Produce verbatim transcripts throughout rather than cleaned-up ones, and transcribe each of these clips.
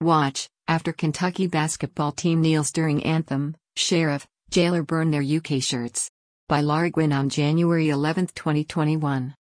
Watch, after Kentucky basketball team kneels during anthem, sheriff, jailer burn their U K shirts. By Lara Gwynn on January eleventh twenty twenty-one.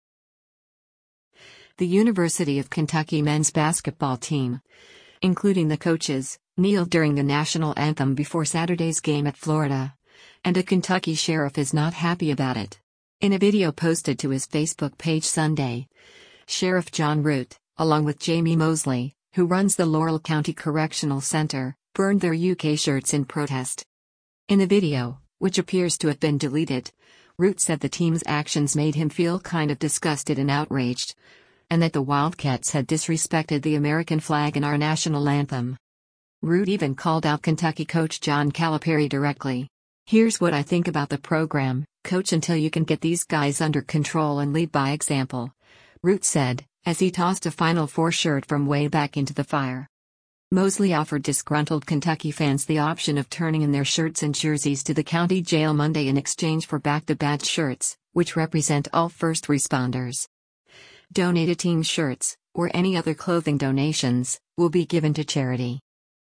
The University of Kentucky men's basketball team, including the coaches, kneeled during the national anthem before Saturday's game at Florida. And a Kentucky sheriff is not happy about it. In a video posted to his Facebook page Sunday, Sheriff John Root, along with Jamie Mosley, who runs the Laurel County Correctional Center, burned their U K shirts in protest. In the video, which appears to have been deleted, Root said the team's actions made him feel kind of disgusted and outraged, and that the Wildcats had disrespected the American flag and our national anthem. Root even called out Kentucky coach John Calipari directly. "Here's what I think about the program, coach, until you can get these guys under control and lead by example," Root said, as he tossed a Final Four shirt from way back into the fire. Mosley offered disgruntled Kentucky fans the option of turning in their shirts and jerseys to the county jail Monday in exchange for back-to-badge shirts, which represent all first responders. Donated team shirts, or any other clothing donations, will be given to charity.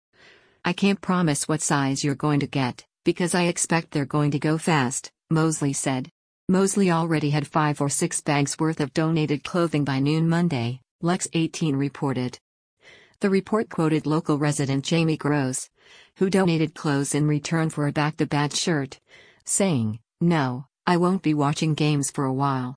"I can't promise what size you're going to get, because I expect they're going to go fast," Mosley said. Mosley already had five or six bags worth of donated clothing by noon Monday, Lex eighteen reported. The report quoted local resident Jamie Gross, who donated clothes in return for a back-to-badge shirt, saying, "No, I won't be watching games for a while."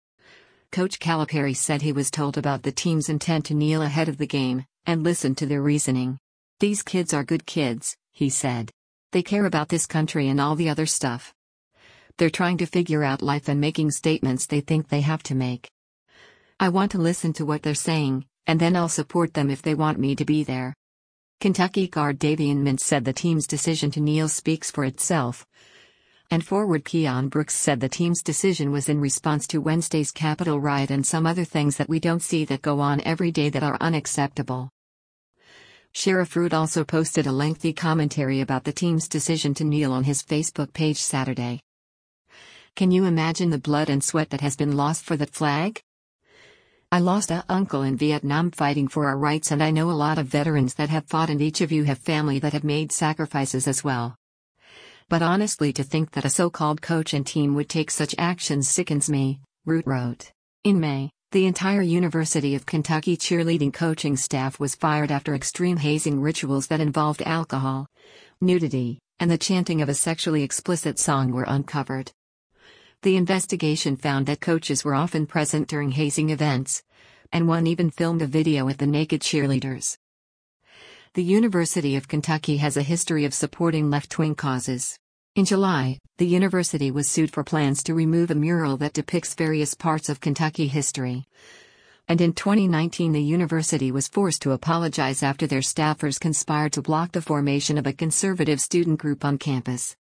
Coach Calipari said he was told about the team's intent to kneel ahead of the game, and listened to their reasoning. "These kids are good kids," he said. "They care about this country and all the other stuff. They're trying to figure out life and making statements they think they have to make. I want to listen to what they're saying, and then I'll support them if they want me to be there." Kentucky guard Davion Mintz said the team's decision to kneel speaks for itself. And forward Keon Brooks said the team's decision was in response to Wednesday's Capitol riot and some other things that we don't see that go on every day that are unacceptable. Sheriff Root also posted a lengthy commentary about the team's decision to kneel on his Facebook page Saturday. "Can you imagine the blood and sweat that has been lost for that flag? I lost a uncle in Vietnam fighting for our rights, and I know a lot of veterans that have fought, and each of you have family that have made sacrifices as well. But honestly, to think that a so-called coach and team would take such actions sickens me," Root wrote. In May, the entire University of Kentucky cheerleading coaching staff was fired after extreme hazing rituals that involved alcohol, nudity, and the chanting of a sexually explicit song were uncovered. The investigation found that coaches were often present during hazing events, and one even filmed a video with the naked cheerleaders. The University of Kentucky has a history of supporting left-wing causes. In July, the university was sued for plans to remove a mural that depicts various parts of Kentucky history. And in twenty nineteen, the university was forced to apologize after their staffers conspired to block the formation of a conservative student group on campus.